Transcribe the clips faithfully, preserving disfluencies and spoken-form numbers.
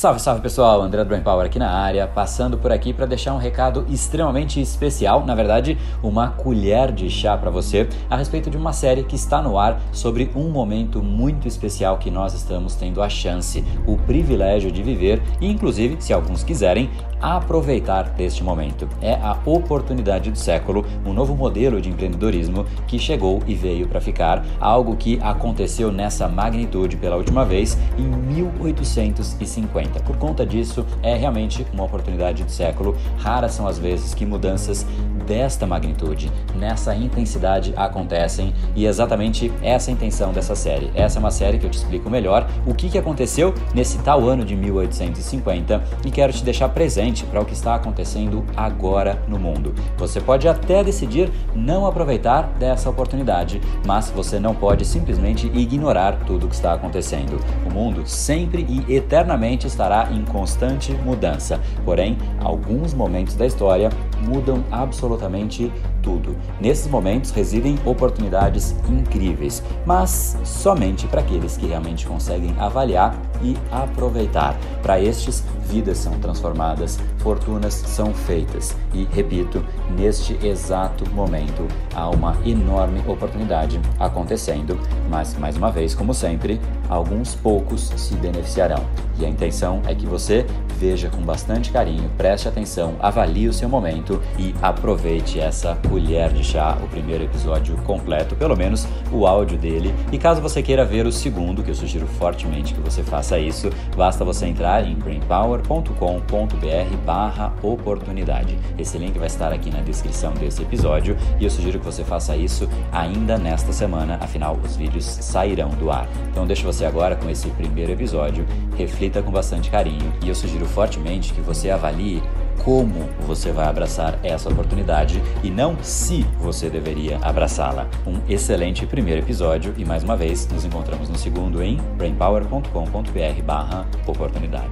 Salve, salve pessoal, André do Brain Power aqui na área, passando por aqui para deixar um recado extremamente especial, na verdade uma colher de chá para você, a respeito de uma série que está no ar sobre um momento muito especial que nós estamos tendo a chance, o privilégio de viver e inclusive, se alguns quiserem, aproveitar deste momento. É a oportunidade do século, um novo modelo de empreendedorismo que chegou e veio para ficar, algo que aconteceu nessa magnitude pela última vez em mil oitocentos e cinquenta. Por conta disso, é realmente uma oportunidade do século. Raras são as vezes que mudanças desta magnitude, nessa intensidade acontecem e é exatamente essa a intenção dessa série. Essa é uma série que eu te explico melhor o que, que aconteceu nesse tal ano de mil oitocentos e cinquenta e quero te deixar presente para o que está acontecendo agora no mundo. Você pode até decidir não aproveitar dessa oportunidade, mas você não pode simplesmente ignorar tudo o que está acontecendo. O mundo sempre e eternamente estará em constante mudança, porém, alguns momentos da história mudam absolutamente tudo. Nesses momentos residem oportunidades incríveis, mas somente para aqueles que realmente conseguem avaliar e aproveitar. Para estes, vidas são transformadas, fortunas são feitas e, repito, neste exato momento há uma enorme oportunidade acontecendo, mas, mais uma vez, como sempre, alguns poucos se beneficiarão. E a intenção é que você veja com bastante carinho, preste atenção, avalie o seu momento e aproveite essa colher de chá, o primeiro episódio completo, pelo menos o áudio dele. E caso você queira ver o segundo, que eu sugiro fortemente que você faça isso, basta você entrar em brainpower ponto com ponto b r barra oportunidade. Esse link vai estar aqui na descrição desse episódio e eu sugiro que você faça isso ainda nesta semana, afinal os vídeos sairão do ar. Então deixo você agora com esse primeiro episódio, reflita com bastante carinho e eu sugiro fortemente que você avalie como você vai abraçar essa oportunidade e não se você deveria abraçá-la. Um excelente primeiro episódio e mais uma vez nos encontramos no segundo em brainpower ponto com ponto b r barra oportunidade.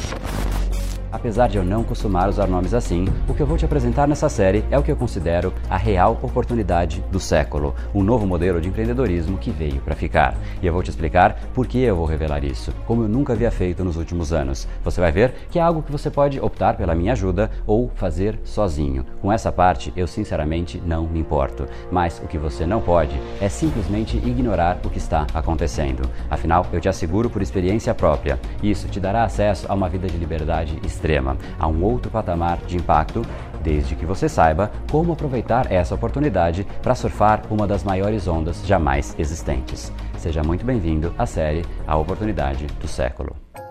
Apesar de eu não costumar usar nomes assim, o que eu vou te apresentar nessa série é o que eu considero a real oportunidade do século, um novo modelo de empreendedorismo que veio para ficar. E eu vou te explicar por que eu vou revelar isso, como eu nunca havia feito nos últimos anos. Você vai ver que é algo que você pode optar pela minha ajuda ou fazer sozinho. Com essa parte, eu sinceramente não me importo. Mas o que você não pode é simplesmente ignorar o que está acontecendo. Afinal, eu te asseguro por experiência própria, isso te dará acesso a uma vida de liberdade extrema. extrema, a um outro patamar de impacto, desde que você saiba como aproveitar essa oportunidade para surfar uma das maiores ondas jamais existentes. Seja muito bem-vindo à série A Oportunidade do Século.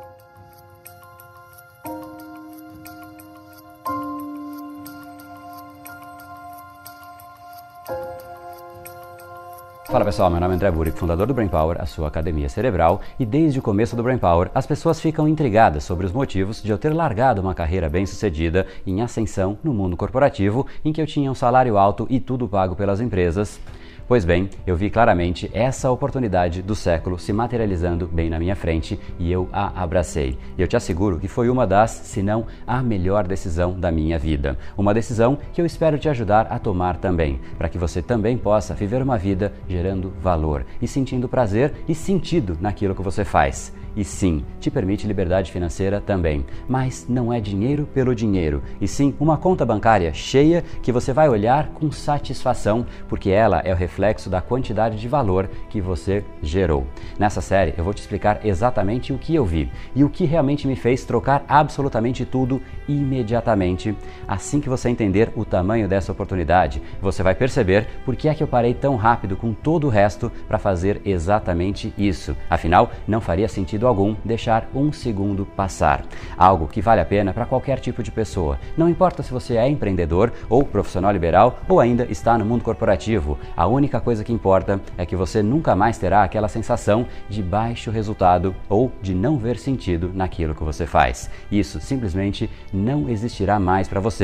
Fala pessoal, meu nome é André Burick, fundador do Brain Power, a sua academia cerebral, e desde o começo do Brain Power as pessoas ficam intrigadas sobre os motivos de eu ter largado uma carreira bem-sucedida em ascensão no mundo corporativo, em que eu tinha um salário alto e tudo pago pelas empresas. Pois bem, eu vi claramente essa oportunidade do século se materializando bem na minha frente e eu a abracei. E eu te asseguro que foi uma das, se não a melhor decisão da minha vida. Uma decisão que eu espero te ajudar a tomar também, para que você também possa viver uma vida gerando valor e sentindo prazer e sentido naquilo que você faz. E sim, te permite liberdade financeira também, mas não é dinheiro pelo dinheiro, e sim uma conta bancária cheia que você vai olhar com satisfação, porque ela é o reflexo da quantidade de valor que você gerou. Nessa série eu vou te explicar exatamente o que eu vi e o que realmente me fez trocar absolutamente tudo imediatamente. Assim que você entender o tamanho dessa oportunidade, você vai perceber por que é que eu parei tão rápido com todo o resto para fazer exatamente isso. Afinal, não faria sentido algum deixar um segundo passar. Algo que vale a pena para qualquer tipo de pessoa. Não importa se você é empreendedor ou profissional liberal ou ainda está no mundo corporativo. A única coisa que importa é que você nunca mais terá aquela sensação de baixo resultado ou de não ver sentido naquilo que você faz. Isso simplesmente não existirá mais para você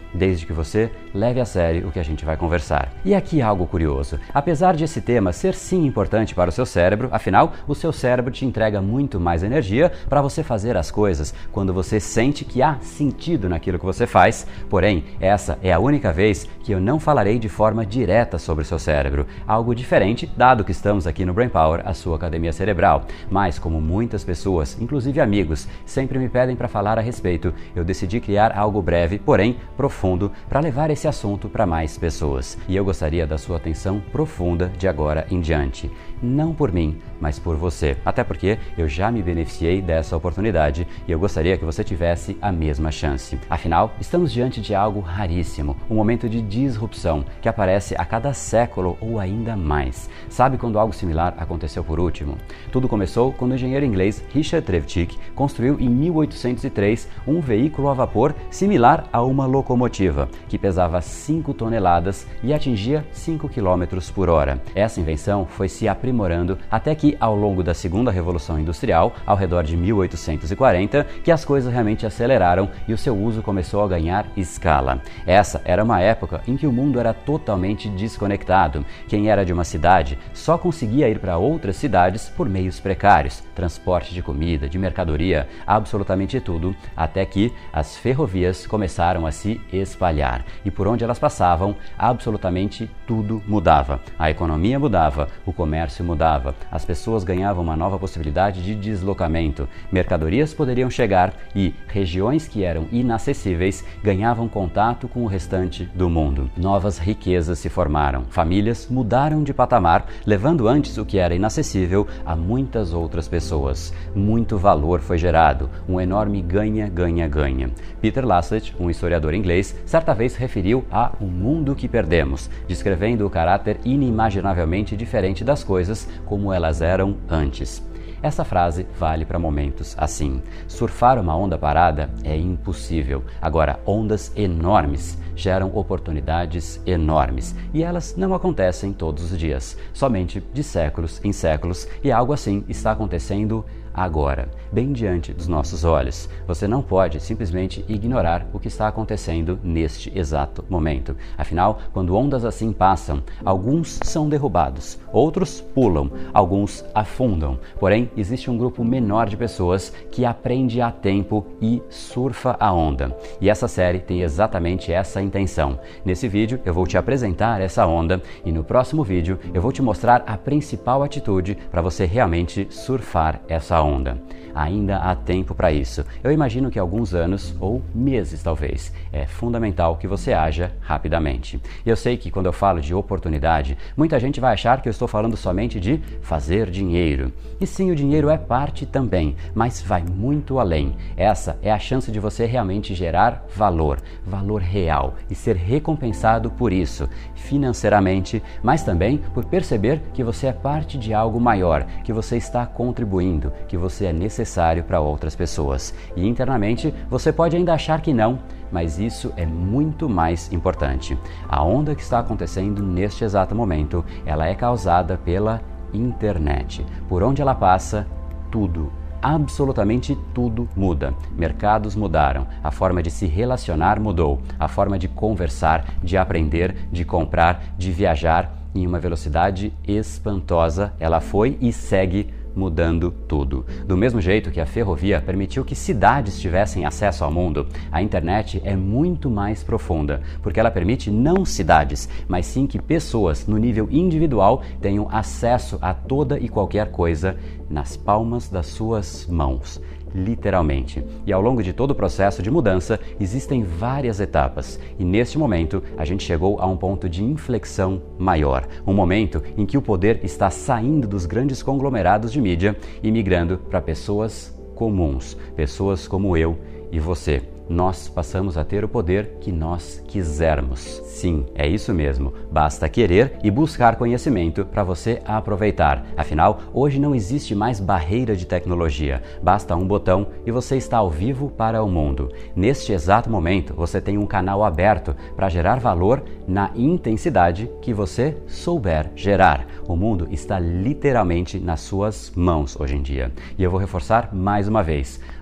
desde que você leve a sério o que a gente vai conversar. E aqui algo curioso. Apesar de esse tema ser sim importante para o seu cérebro, afinal, o seu cérebro te entrega muito mais energia para você fazer as coisas quando você sente que há sentido naquilo que você faz. Porém, essa é a única vez que eu não falarei de forma direta sobre o seu cérebro. Algo diferente, dado que estamos aqui no Brain Power, a sua academia cerebral. Mas como muitas pessoas, inclusive amigos, sempre me pedem para falar a respeito, eu decidi criar algo breve, porém profundo, para levar esse assunto para mais pessoas. E eu gostaria da sua atenção profunda de agora em diante. Não por mim, mas por você. Até porque eu já me beneficiei dessa oportunidade e eu gostaria que você tivesse a mesma chance. Afinal, estamos diante de algo raríssimo, um momento de disrupção que aparece a cada século ou ainda mais. Sabe quando algo similar aconteceu por último? Tudo começou quando o engenheiro inglês Richard Trevithick construiu em mil oitocentos e três um veículo a vapor similar a uma locomotiva, que pesava cinco toneladas e atingia cinco quilômetros por hora. Essa invenção foi se aprimorando até que, ao longo da segunda Revolução Industrial, ao redor de mil oitocentos e quarenta, que as coisas realmente aceleraram e o seu uso começou a ganhar escala. Essa era uma época em que o mundo era totalmente desconectado. Quem era de uma cidade só conseguia ir para outras cidades por meios precários, transporte de comida, de mercadoria, absolutamente tudo, até que as ferrovias começaram a se espalhar. E por onde elas passavam, absolutamente tudo mudava. A economia mudava, o comércio mudava, as pessoas ganhavam uma nova possibilidade de deslocamento, mercadorias poderiam chegar e regiões que eram inacessíveis ganhavam contato com o restante do mundo. Novas riquezas se formaram, famílias mudaram de patamar, levando antes o que era inacessível a muitas outras pessoas. Muito valor foi gerado, um enorme ganha-ganha-ganha. Peter Laslett, um historiador inglês, certa vez referiu a "um mundo que perdemos", descrevendo o caráter inimaginavelmente diferente das coisas como elas eram antes. Essa frase vale para momentos assim. Surfar uma onda parada é impossível. Agora, ondas enormes geram oportunidades enormes. E elas não acontecem todos os dias, somente de séculos em séculos. E algo assim está acontecendo agora, bem diante dos nossos olhos. Você não pode simplesmente ignorar o que está acontecendo neste exato momento. Afinal, quando ondas assim passam, alguns são derrubados, outros pulam, alguns afundam. Porém, existe um grupo menor de pessoas que aprende a tempo e surfa a onda. E essa série tem exatamente essa intenção. Nesse vídeo, eu vou te apresentar essa onda e no próximo vídeo, eu vou te mostrar a principal atitude para você realmente surfar essa onda. Ainda há tempo para isso. Eu imagino que alguns anos ou meses talvez. É fundamental que você haja rapidamente. E eu sei que quando eu falo de oportunidade, muita gente vai achar que eu estou falando somente de fazer dinheiro. E sim, o dinheiro é parte também, mas vai muito além. Essa é a chance de você realmente gerar valor, valor real e ser recompensado por isso, financeiramente, mas também por perceber que você é parte de algo maior, que você está contribuindo, que você é necessário para outras pessoas. E internamente você pode ainda achar que não, mas isso é muito mais importante. A onda que está acontecendo neste exato momento, ela é causada pela internet. Por onde ela passa, tudo, absolutamente tudo muda. Mercados mudaram, a forma de se relacionar mudou, a forma de conversar, de aprender, de comprar, de viajar em uma velocidade espantosa. Ela foi e segue mudando tudo. Do mesmo jeito que a ferrovia permitiu que cidades tivessem acesso ao mundo, a internet é muito mais profunda, porque ela permite não cidades, mas sim que pessoas no nível individual tenham acesso a toda e qualquer coisa nas palmas das suas mãos. Literalmente. E ao longo de todo o processo de mudança, existem várias etapas. E neste momento, a gente chegou a um ponto de inflexão maior. Um momento em que o poder está saindo dos grandes conglomerados de mídia e migrando para pessoas comuns, pessoas como eu e você. Nós passamos a ter o poder que nós quisermos. Sim, é isso mesmo. Basta querer e buscar conhecimento para você aproveitar. Afinal, hoje não existe mais barreira de tecnologia. Basta um botão e você está ao vivo para o mundo. Neste exato momento, você tem um canal aberto para gerar valor na intensidade que você souber gerar. O mundo está literalmente nas suas mãos hoje em dia. E eu vou reforçar mais uma vez.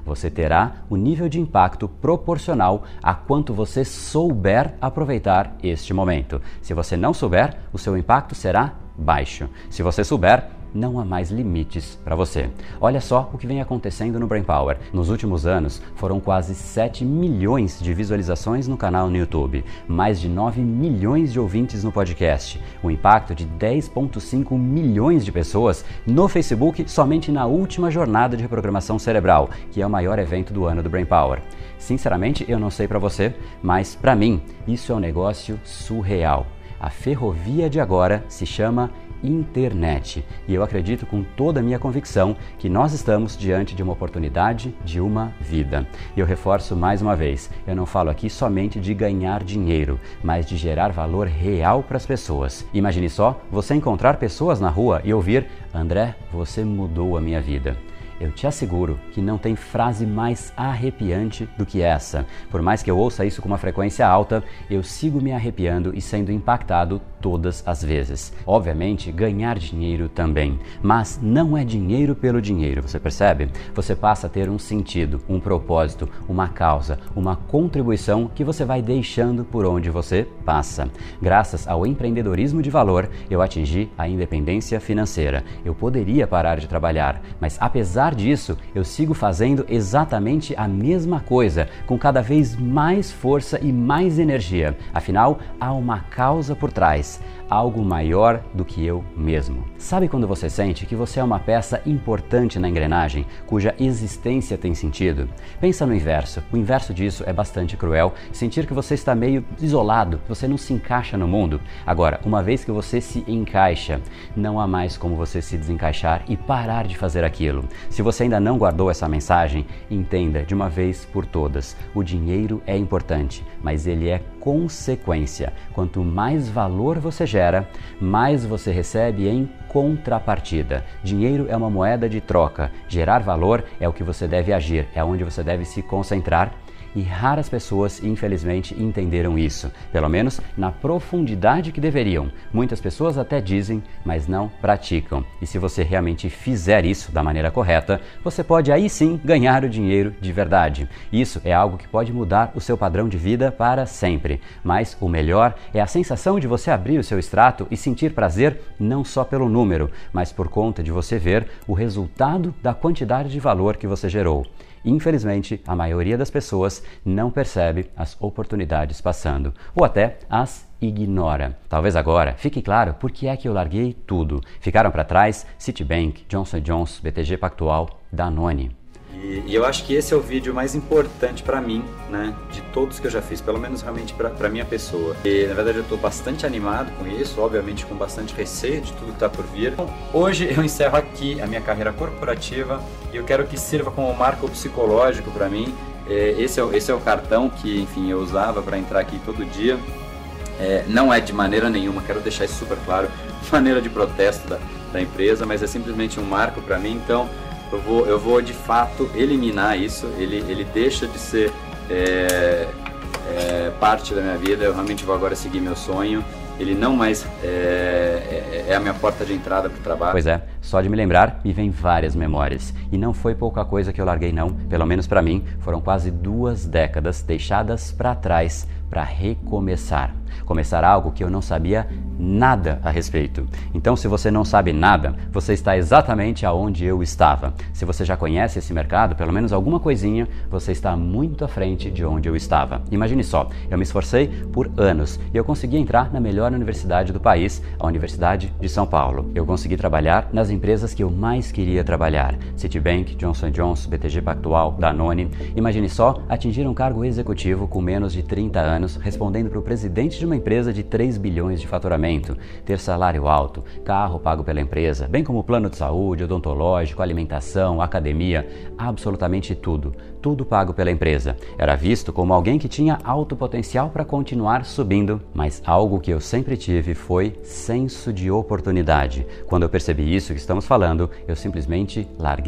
você terá o nível de impacto proporcional a quanto você souber aproveitar este momento. Se você não souber, o seu impacto será baixo. Se você souber, não há mais limites para você. Olha só o que vem acontecendo no Brain Power. Nos últimos anos, foram quase sete milhões de visualizações no canal no YouTube, mais de nove milhões de ouvintes no podcast, um impacto de dez vírgula cinco milhões de pessoas no Facebook somente na última jornada de reprogramação cerebral, que é o maior evento do ano do Brain Power. Sinceramente, eu não sei para você, mas para mim, isso é um negócio surreal. A ferrovia de agora se chama internet e eu acredito com toda a minha convicção que nós estamos diante de uma oportunidade de uma vida. E eu reforço mais uma vez, eu não falo aqui somente de ganhar dinheiro, mas de gerar valor real para as pessoas. Imagine só você encontrar pessoas na rua e ouvir: André, você mudou a minha vida. Eu te asseguro que não tem frase mais arrepiante do que essa. Por mais que eu ouça isso com uma frequência alta, eu sigo me arrepiando e sendo impactado todas as vezes. Obviamente, ganhar dinheiro também, mas não é dinheiro pelo dinheiro, você percebe? Você passa a ter um sentido, um propósito, uma causa, uma contribuição que você vai deixando por onde você passa. Graças ao empreendedorismo de valor, eu atingi a independência financeira. Eu poderia parar de trabalhar, mas apesar disso, eu sigo fazendo exatamente a mesma coisa, com cada vez mais força e mais energia. Afinal, há uma causa por trás, algo maior do que eu mesmo. Sabe quando você sente que você é uma peça importante na engrenagem, cuja existência tem sentido? Pensa no inverso. O inverso disso é bastante cruel, sentir que você está meio isolado, você não se encaixa no mundo. Agora, uma vez que você se encaixa, não há mais como você se desencaixar e parar de fazer aquilo. Se você ainda não guardou essa mensagem, entenda de uma vez por todas, o dinheiro é importante, mas ele é consequência. Quanto mais valor você gera, mais você recebe em contrapartida. Dinheiro é uma moeda de troca. Gerar valor é o que você deve agir, é onde você deve se concentrar. E raras pessoas, infelizmente, entenderam isso, pelo menos na profundidade que deveriam. Muitas pessoas até dizem, mas não praticam. E se você realmente fizer isso da maneira correta, você pode aí sim ganhar o dinheiro de verdade. Isso é algo que pode mudar o seu padrão de vida para sempre. Mas o melhor é a sensação de você abrir o seu extrato e sentir prazer não só pelo número, mas por conta de você ver o resultado da quantidade de valor que você gerou. Infelizmente, a maioria das pessoas não percebe as oportunidades passando, ou até as ignora. Talvez agora fique claro por que é que eu larguei tudo. Ficaram para trás Citibank, Johnson and Johnson, B T G Pactual, Danone. E, e eu acho que esse é o vídeo mais importante para mim, né, de todos que eu já fiz, pelo menos realmente para minha pessoa. E na verdade eu estou bastante animado com isso, obviamente com bastante receio de tudo que está por vir. Então, hoje eu encerro aqui a minha carreira corporativa e eu quero que sirva como marco psicológico para mim. É, esse, é, esse é o cartão que, enfim, eu usava para entrar aqui todo dia. É, não é de maneira nenhuma, quero deixar isso super claro, maneira de protesto da, da empresa, mas é simplesmente um marco para mim. Então Eu vou, eu vou de fato eliminar isso, ele, ele deixa de ser é, é, parte da minha vida, eu realmente vou agora seguir meu sonho, ele não mais é, é, é a minha porta de entrada para o trabalho. Pois é, só de me lembrar me vem várias memórias, e não foi pouca coisa que eu larguei não, pelo menos para mim, foram quase duas décadas deixadas para trás para recomeçar. Começar algo que eu não sabia nada a respeito. Então, se você não sabe nada, você está exatamente aonde eu estava. Se você já conhece esse mercado, pelo menos alguma coisinha, você está muito à frente de onde eu estava. Imagine só, eu me esforcei por anos e eu consegui entrar na melhor universidade do país, a Universidade de São Paulo. Eu consegui trabalhar nas empresas que eu mais queria trabalhar. Citibank, Johnson and Johnson, B T G Pactual, Danone. Imagine só, atingir um cargo executivo com menos de trinta anos, respondendo para o presidente de uma empresa de três bilhões de faturamento, ter salário alto, carro pago pela empresa, bem como plano de saúde, odontológico, alimentação, academia, absolutamente tudo, tudo pago pela empresa. Era visto como alguém que tinha alto potencial para continuar subindo, mas algo que eu sempre tive foi senso de oportunidade. Quando eu percebi isso que estamos falando, eu simplesmente larguei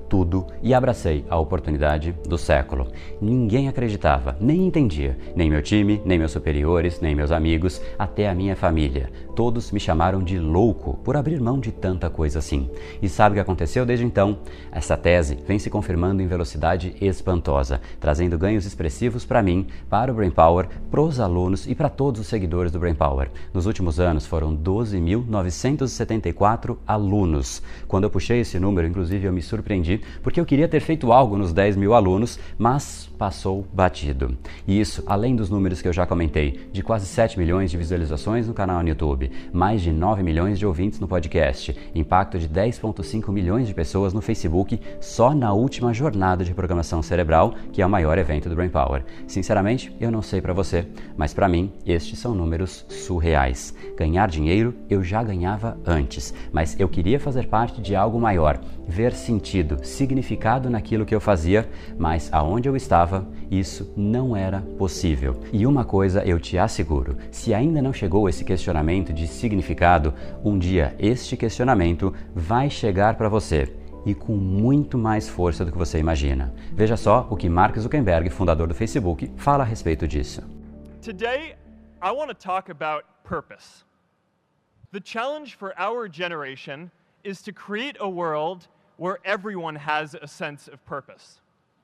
tudo e abracei a oportunidade do século. Ninguém acreditava, nem entendia, nem meu time, nem meus superiores, nem meus amigos, até a minha família. Todos me chamaram de louco por abrir mão de tanta coisa assim. E sabe o que aconteceu desde então? Essa tese vem se confirmando em velocidade espantosa, trazendo ganhos expressivos para mim, para o Brain Power, para os alunos e para todos os seguidores do Brain Power. Nos últimos anos foram doze mil novecentos e setenta e quatro alunos. Quando eu puxei esse número, inclusive, eu me surpreendi, porque eu queria ter feito algo nos dez mil alunos, mas passou batido. E isso, além dos números que eu já comentei, de quase sete milhões de visualizações no canal no YouTube, mais de nove milhões de ouvintes no podcast, impacto de dez vírgula cinco milhões de pessoas no Facebook só na última jornada de programação cerebral, que é o maior evento do Brain Power. Sinceramente, eu não sei para você, mas para mim, estes são números surreais. Ganhar dinheiro eu já ganhava antes, mas eu queria fazer parte de algo maior, ver sentido, significado naquilo que eu fazia, mas aonde eu estava, isso não era possível. E uma coisa eu te asseguro, se ainda não chegou esse questionamento de significado, um dia este questionamento vai chegar para você. E com muito mais força do que você imagina. Veja só o que Mark Zuckerberg, fundador do Facebook, fala a respeito disso. Today, I want to talk about purpose. The challenge for our generation is to create a world where everyone has a sense of purpose.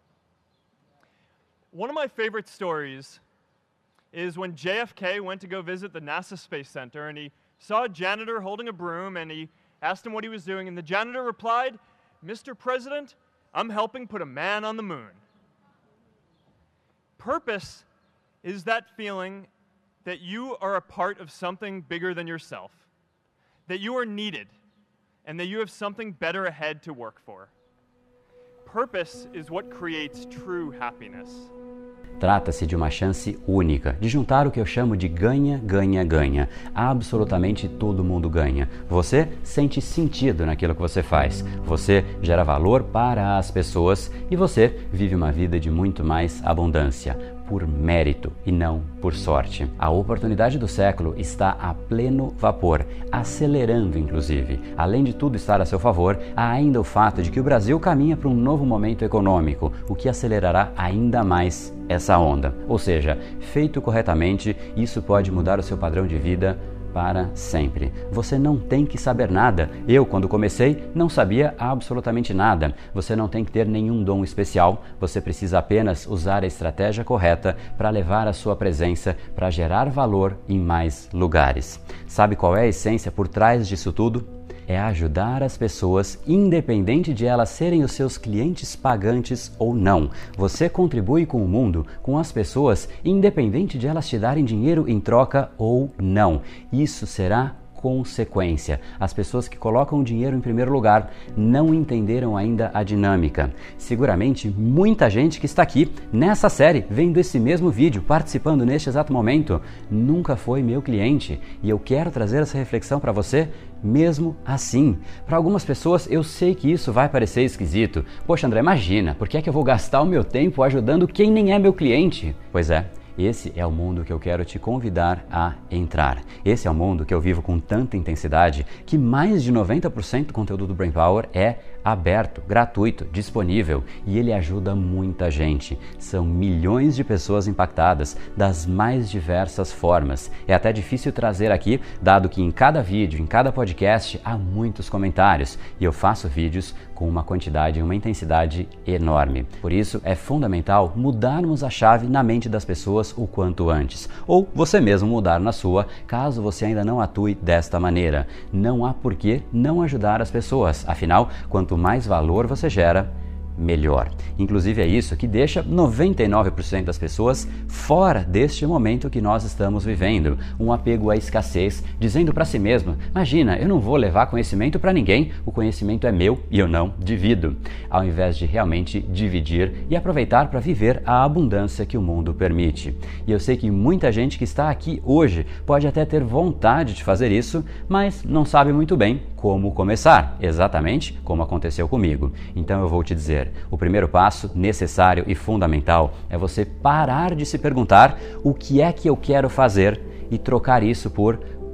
One of my favorite stories is when J F K went to go visit the NASA Space Center and he saw a janitor holding a broom and he asked him what he was doing and the janitor replied, "Mister President, I'm helping put a man on the moon." Purpose is that feeling that you are a part of something bigger than yourself, that you are needed, and that you have something better ahead to work for. Purpose is what creates true happiness. Trata-se de uma chance única, de juntar o que eu chamo de ganha, ganha, ganha. Absolutamente todo mundo ganha. Você sente sentido naquilo que você faz. Você gera valor para as pessoas e você vive uma vida de muito mais abundância, por mérito e não por sorte. A oportunidade do século está a pleno vapor, acelerando inclusive. Além de tudo estar a seu favor, há ainda o fato de que o Brasil caminha para um novo momento econômico, o que acelerará ainda mais essa onda. Ou seja, feito corretamente, isso pode mudar o seu padrão de vida para sempre. Você não tem que saber nada. Eu, quando comecei, não sabia absolutamente nada. Você não tem que ter nenhum dom especial. Você precisa apenas usar a estratégia correta para levar a sua presença, para gerar valor em mais lugares. Sabe qual é a essência por trás disso tudo? É ajudar as pessoas, independente de elas serem os seus clientes pagantes ou não. Você contribui com o mundo, com as pessoas, independente de elas te darem dinheiro em troca ou não. Isso será consequência. As pessoas que colocam o dinheiro em primeiro lugar não entenderam ainda a dinâmica. Seguramente, muita gente que está aqui nessa série, vendo esse mesmo vídeo, participando neste exato momento, nunca foi meu cliente. E eu quero trazer essa reflexão para você mesmo assim. Para algumas pessoas, eu sei que isso vai parecer esquisito. Poxa, André, imagina, por que é que eu vou gastar o meu tempo ajudando quem nem é meu cliente? Pois é. Esse é o mundo que eu quero te convidar a entrar. Esse é o mundo que eu vivo com tanta intensidade que mais de noventa por cento do conteúdo do Brain Power é aberto, gratuito, disponível e ele ajuda muita gente. São milhões de pessoas impactadas das mais diversas formas. É até difícil trazer aqui, dado que em cada vídeo, em cada podcast, há muitos comentários e eu faço vídeos com uma quantidade e uma intensidade enorme. Por isso, é fundamental mudarmos a chave na mente das pessoas o quanto antes. Ou você mesmo mudar na sua, caso você ainda não atue desta maneira. Não há por que não ajudar as pessoas. Afinal, quanto mais valor você gera, melhor. Inclusive é isso que deixa noventa e nove por cento das pessoas fora deste momento que nós estamos vivendo. Um apego à escassez, dizendo para si mesmo, imagina, eu não vou levar conhecimento para ninguém, o conhecimento é meu e eu não divido. Ao invés de realmente dividir e aproveitar para viver a abundância que o mundo permite. E eu sei que muita gente que está aqui hoje pode até ter vontade de fazer isso, mas não sabe muito bem como começar, exatamente como aconteceu comigo. Então eu vou te dizer, o primeiro passo necessário e fundamental é você parar de se perguntar o que é que eu quero fazer e trocar isso por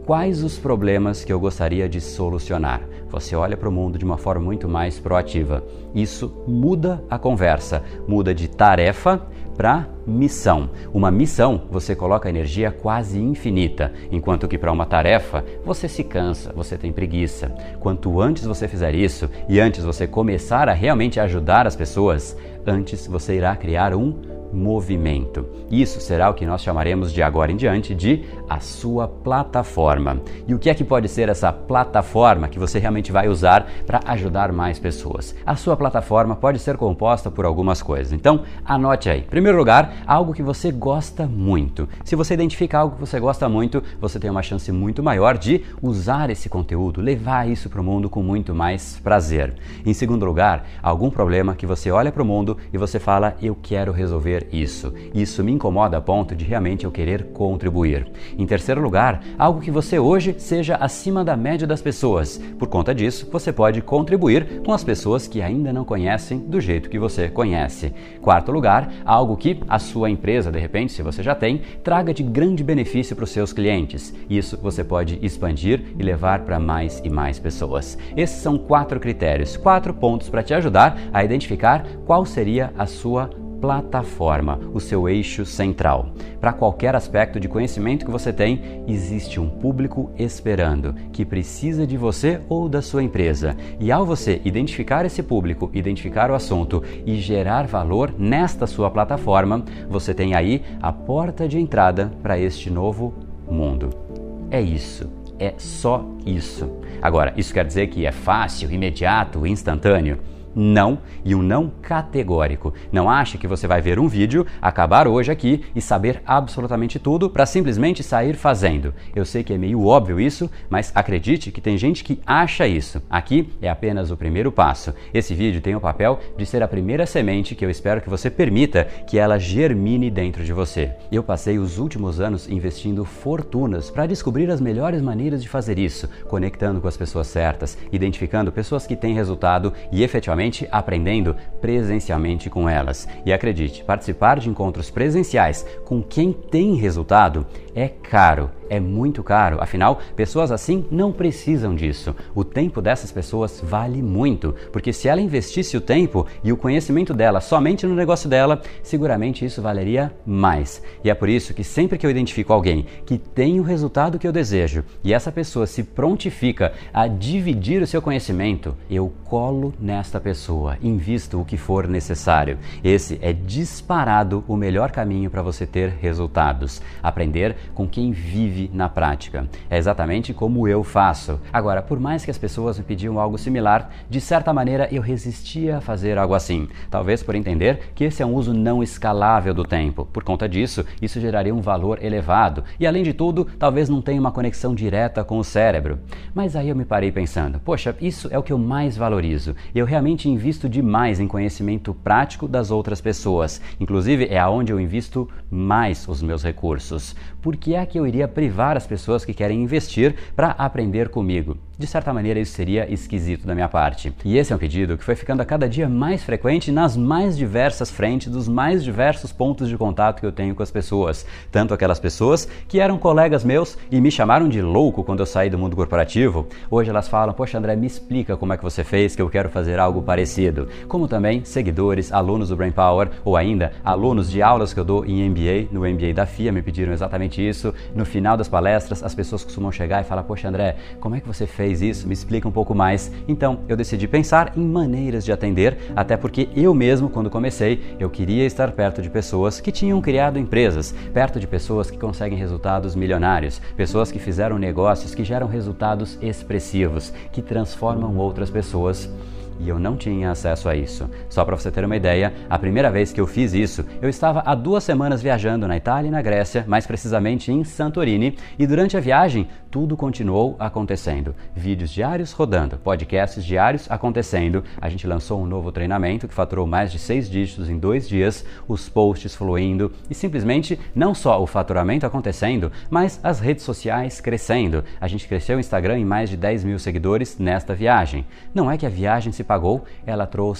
quais os problemas que eu gostaria de solucionar. Você olha para o mundo de uma forma muito mais proativa. Isso muda a conversa, muda de tarefa para missão. Uma missão, você coloca energia quase infinita, enquanto que para uma tarefa, você se cansa, você tem preguiça. Quanto antes você fizer isso e antes você começar a realmente ajudar as pessoas, antes você irá criar um movimento. Isso será o que nós chamaremos de agora em diante de a sua plataforma. E o que é que pode ser essa plataforma que você realmente vai usar para ajudar mais pessoas? A sua plataforma pode ser composta por algumas coisas. Então, anote aí. Em primeiro lugar, algo que você gosta muito. Se você identifica algo que você gosta muito, você tem uma chance muito maior de usar esse conteúdo, levar isso para o mundo com muito mais prazer. Em segundo lugar, algum problema que você olha para o mundo e você fala, eu quero resolver isso. Isso me incomoda a ponto de realmente eu querer contribuir. Em terceiro lugar, algo que você hoje seja acima da média das pessoas. Por conta disso, você pode contribuir com as pessoas que ainda não conhecem do jeito que você conhece. Quarto lugar, algo que a sua empresa, de repente, se você já tem, traga de grande benefício para os seus clientes. Isso você pode expandir e levar para mais e mais pessoas. Esses são quatro critérios, quatro pontos para te ajudar a identificar qual seria a sua plataforma, o seu eixo central. Para qualquer aspecto de conhecimento que você tem, existe um público esperando, que precisa de você ou da sua empresa. E ao você identificar esse público, identificar o assunto e gerar valor nesta sua plataforma, você tem aí a porta de entrada para este novo mundo. É isso. É só isso. Agora, isso quer dizer que é fácil, imediato, instantâneo? Não, e um não categórico. Não ache que você vai ver um vídeo, acabar hoje aqui e saber absolutamente tudo para simplesmente sair fazendo. Eu sei que é meio óbvio isso, mas acredite que tem gente que acha isso. Aqui é apenas o primeiro passo. Esse vídeo tem o papel de ser a primeira semente que eu espero que você permita que ela germine dentro de você. Eu passei os últimos anos investindo fortunas para descobrir as melhores maneiras de fazer isso, conectando com as pessoas certas, identificando pessoas que têm resultado e efetivamente aprendendo presencialmente com elas. E acredite, participar de encontros presenciais com quem tem resultado é caro, é muito caro. Afinal, pessoas assim não precisam disso. O tempo dessas pessoas vale muito, porque se ela investisse o tempo e o conhecimento dela somente no negócio dela, seguramente isso valeria mais. E é por isso que sempre que eu identifico alguém que tem o resultado que eu desejo e essa pessoa se prontifica a dividir o seu conhecimento, eu colo nesta pessoa, invisto o que for necessário. Esse é disparado o melhor caminho para você ter resultados. Aprender com quem vive na prática. É exatamente como eu faço. Agora, por mais que as pessoas me pediam algo similar, de certa maneira eu resistia a fazer algo assim. Talvez por entender que esse é um uso não escalável do tempo. Por conta disso, isso geraria um valor elevado. E além de tudo, talvez não tenha uma conexão direta com o cérebro. Mas aí eu me parei pensando, poxa, isso é o que eu mais valorizo. Eu realmente invisto demais em conhecimento prático das outras pessoas. Inclusive, é aonde eu invisto mais os meus recursos. Por que é que eu iria privar as pessoas que querem investir para aprender comigo? De certa maneira, isso seria esquisito da minha parte. E esse é um pedido que foi ficando a cada dia mais frequente nas mais diversas frentes, dos mais diversos pontos de contato que eu tenho com as pessoas. Tanto aquelas pessoas que eram colegas meus e me chamaram de louco quando eu saí do mundo corporativo. Hoje elas falam, poxa André, me explica como é que você fez, que eu quero fazer algo parecido. Como também seguidores, alunos do Brain Power ou ainda alunos de aulas que eu dou em M B A, no M B A da F I A, me pediram exatamente isso. No final das palestras, as pessoas costumam chegar e falar, poxa André, como é que você fez isso? Me explica um pouco mais. Então, eu decidi pensar em maneiras de atender, até porque eu mesmo, quando comecei, eu queria estar perto de pessoas que tinham criado empresas, perto de pessoas que conseguem resultados milionários, pessoas que fizeram negócios que geram resultados expressivos, que transformam outras pessoas. E eu não tinha acesso a isso. Só para você ter uma ideia, a primeira vez que eu fiz isso, eu estava há duas semanas viajando na Itália e na Grécia, mais precisamente em Santorini, e durante a viagem tudo continuou acontecendo. Vídeos diários rodando, podcasts diários acontecendo. A gente lançou um novo treinamento que faturou mais de seis dígitos em dois dias, os posts fluindo e simplesmente não só o faturamento acontecendo, mas as redes sociais crescendo. A gente cresceu o Instagram em mais de dez mil seguidores nesta viagem. Não é que a viagem se pagou, ela trouxe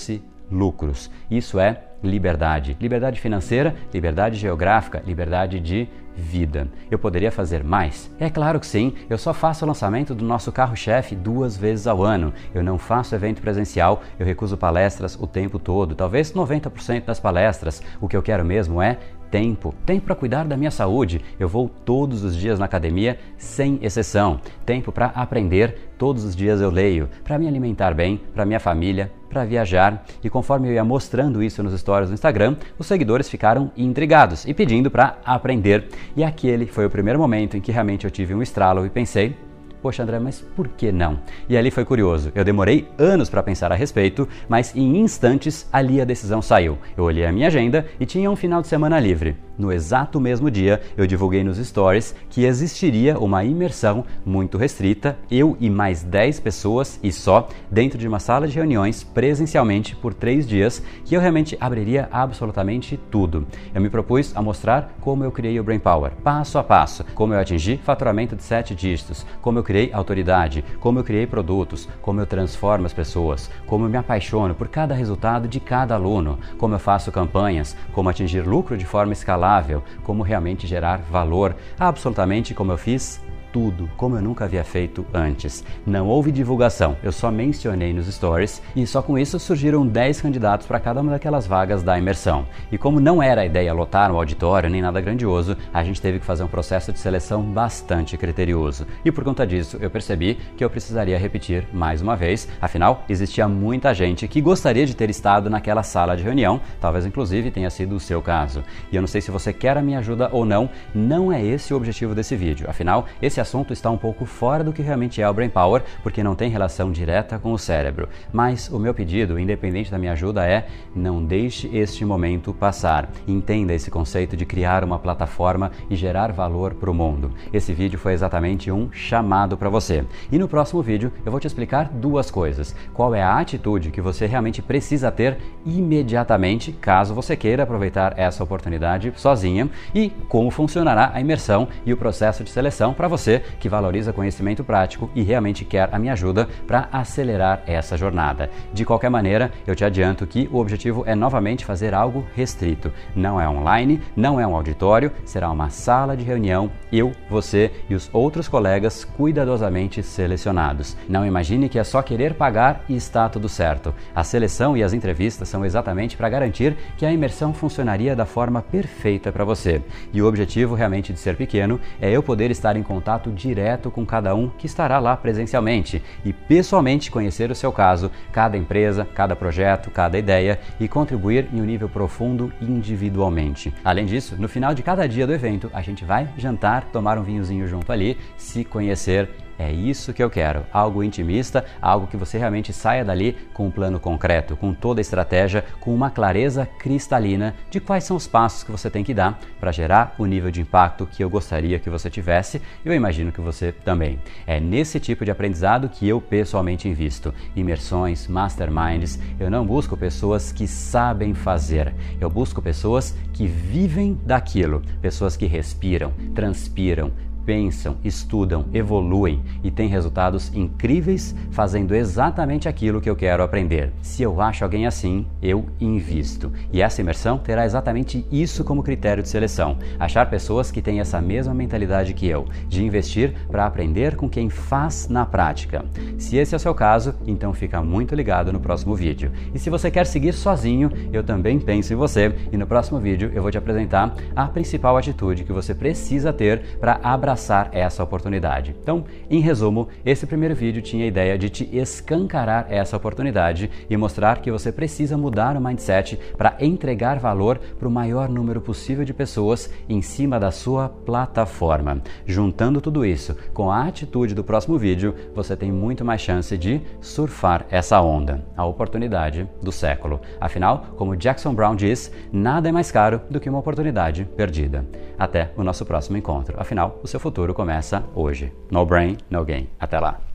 lucros. Isso é liberdade. Liberdade financeira, liberdade geográfica, liberdade de vida. Eu poderia fazer mais? É claro que sim. Eu só faço o lançamento do nosso carro-chefe duas vezes ao ano. Eu não faço evento presencial, eu recuso palestras o tempo todo, talvez noventa por cento das palestras. O que eu quero mesmo é tempo. Tempo para cuidar da minha saúde. Eu vou todos os dias na academia, sem exceção. Tempo para aprender. Todos os dias eu leio. Para me alimentar bem, para minha família, para viajar. E conforme eu ia mostrando isso nos stories do Instagram, os seguidores ficaram intrigados e pedindo para aprender. E aquele foi o primeiro momento em que realmente eu tive um estralo e pensei: poxa, André, mas por que não? E ali foi curioso. Eu demorei anos para pensar a respeito, mas em instantes ali a decisão saiu. Eu olhei a minha agenda e tinha um final de semana livre. No exato mesmo dia, eu divulguei nos stories que existiria uma imersão muito restrita, eu e mais dez pessoas e só, dentro de uma sala de reuniões presencialmente por três dias, que eu realmente abriria absolutamente tudo. Eu me propus a mostrar como eu criei o Brain Power, passo a passo, como eu atingi faturamento de sete dígitos, como eu criei autoridade, como eu criei produtos, como eu transformo as pessoas, como eu me apaixono por cada resultado de cada aluno, como eu faço campanhas, como atingir lucro de forma escalável, como realmente gerar valor, absolutamente como eu fiz tudo, como eu nunca havia feito antes. Não houve divulgação, eu só mencionei nos stories e só com isso surgiram dez candidatos para cada uma daquelas vagas da imersão. E como não era a ideia lotar um auditório nem nada grandioso, a gente teve que fazer um processo de seleção bastante criterioso. E por conta disso, eu percebi que eu precisaria repetir mais uma vez, afinal, existia muita gente que gostaria de ter estado naquela sala de reunião, talvez inclusive tenha sido o seu caso. E eu não sei se você quer a minha ajuda ou não, não é esse o objetivo desse vídeo. Afinal, esse Esse assunto está um pouco fora do que realmente é o Brain Power, porque não tem relação direta com o cérebro. Mas o meu pedido, independente da minha ajuda, é: não deixe este momento passar. Entenda esse conceito de criar uma plataforma e gerar valor para o mundo. Esse vídeo foi exatamente um chamado para você. E no próximo vídeo eu vou te explicar duas coisas. Qual é a atitude que você realmente precisa ter imediatamente, caso você queira aproveitar essa oportunidade sozinha, e como funcionará a imersão e o processo de seleção para você que valoriza conhecimento prático e realmente quer a minha ajuda para acelerar essa jornada. De qualquer maneira, eu te adianto que o objetivo é novamente fazer algo restrito. Não é online, não é um auditório, será uma sala de reunião, eu, você e os outros colegas cuidadosamente selecionados. Não imagine que é só querer pagar e está tudo certo. A seleção e as entrevistas são exatamente para garantir que a imersão funcionaria da forma perfeita para você. E o objetivo realmente de ser pequeno é eu poder estar em contato direto com cada um que estará lá presencialmente e pessoalmente conhecer o seu caso, cada empresa, cada projeto, cada ideia e contribuir em um nível profundo individualmente. Além disso, no final de cada dia do evento, a gente vai jantar, tomar um vinhozinho junto ali, se conhecer. É isso que eu quero, algo intimista, algo que você realmente saia dali com um plano concreto, com toda a estratégia, com uma clareza cristalina de quais são os passos que você tem que dar para gerar o nível de impacto que eu gostaria que você tivesse, e eu imagino que você também. É nesse tipo de aprendizado que eu pessoalmente invisto. Imersões, masterminds, eu não busco pessoas que sabem fazer, eu busco pessoas que vivem daquilo, pessoas que respiram, transpiram, pensam, estudam, evoluem e têm resultados incríveis fazendo exatamente aquilo que eu quero aprender. Se eu acho alguém assim, eu invisto. E essa imersão terá exatamente isso como critério de seleção. Achar pessoas que têm essa mesma mentalidade que eu, de investir para aprender com quem faz na prática. Se esse é o seu caso, então fica muito ligado no próximo vídeo. E se você quer seguir sozinho, eu também penso em você e no próximo vídeo eu vou te apresentar a principal atitude que você precisa ter para abraçar essa oportunidade. Então, em resumo, esse primeiro vídeo tinha a ideia de te escancarar essa oportunidade e mostrar que você precisa mudar o mindset para entregar valor para o maior número possível de pessoas em cima da sua plataforma. Juntando tudo isso com a atitude do próximo vídeo, você tem muito mais chance de surfar essa onda, a oportunidade do século. Afinal, como Jackson Brown diz, nada é mais caro do que uma oportunidade perdida. Até o nosso próximo encontro. Afinal, o seu futuro começa hoje. No brain, no gain. Até lá.